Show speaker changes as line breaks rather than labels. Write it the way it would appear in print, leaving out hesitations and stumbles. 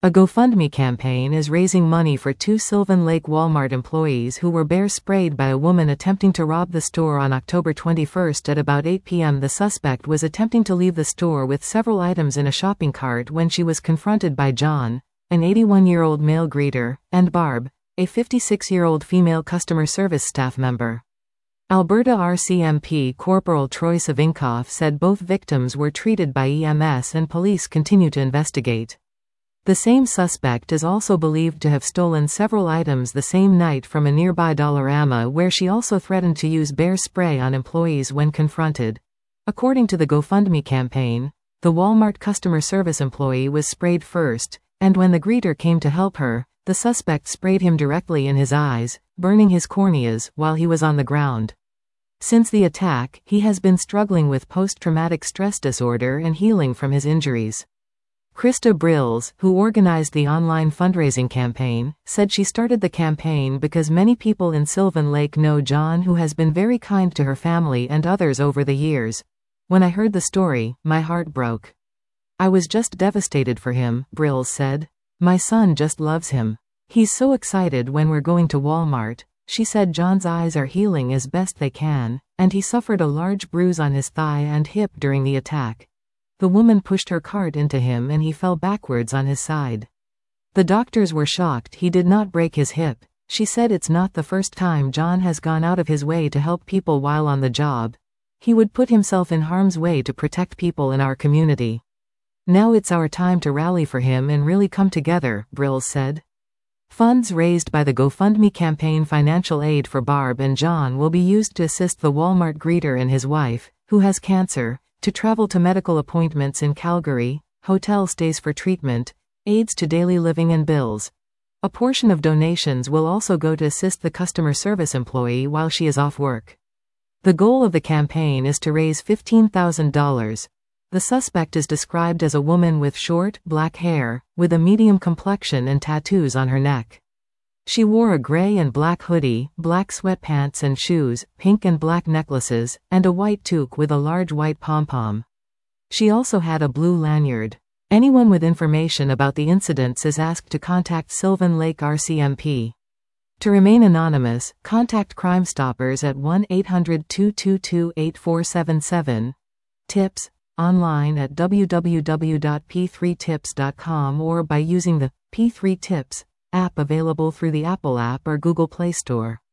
A GoFundMe campaign is raising money for two Sylvan Lake Walmart employees who were bear sprayed by a woman attempting to rob the store on October 21 at about 8 p.m. The suspect was attempting to leave the store with several items in a shopping cart when she was confronted by John, an 81-year-old male greeter, and Barb, a 56-year-old female customer service staff member. Alberta RCMP Corporal Troy Savinkoff said both victims were treated by EMS and police continue to investigate. The same suspect is also believed to have stolen several items the same night from a nearby Dollarama, where she also threatened to use bear spray on employees when confronted. According to the GoFundMe campaign, the Walmart customer service employee was sprayed first, and when the greeter came to help her, the suspect sprayed him directly in his eyes, burning his corneas while he was on the ground. Since the attack, he has been struggling with post-traumatic stress disorder and healing from his injuries. Krista Brills, who organized the online fundraising campaign, said she started the campaign because many people in Sylvan Lake know John, who has been very kind to her family and others over the years. When I heard the story, my heart broke. I was just devastated for him, Brills said. My son just loves him. He's so excited when we're going to Walmart. She said John's eyes are healing as best they can, and he suffered a large bruise on his thigh and hip during the attack. The woman pushed her cart into him and he fell backwards on his side. The doctors were shocked he did not break his hip. She said it's not the first time John has gone out of his way to help people while on the job. He would put himself in harm's way to protect people in our community. Now it's our time to rally for him and really come together, Brills said. Funds raised by the GoFundMe campaign financial aid for Barb and John will be used to assist the Walmart greeter and his wife, who has cancer, to travel to medical appointments in Calgary, hotel stays for treatment, aids to daily living and bills. A portion of donations will also go to assist the customer service employee while she is off work. The goal of the campaign is to raise $15,000. The suspect is described as a woman with short, black hair, with a medium complexion and tattoos on her neck. She wore a gray and black hoodie, black sweatpants and shoes, pink and black necklaces, and a white toque with a large white pom-pom. She also had a blue lanyard. Anyone with information about the incidents is asked to contact Sylvan Lake RCMP. To remain anonymous, contact Crime Stoppers at 1-800-222-8477. Tips, online at www.p3tips.com or by using the P3 Tips app available through the Apple App or Google Play Store.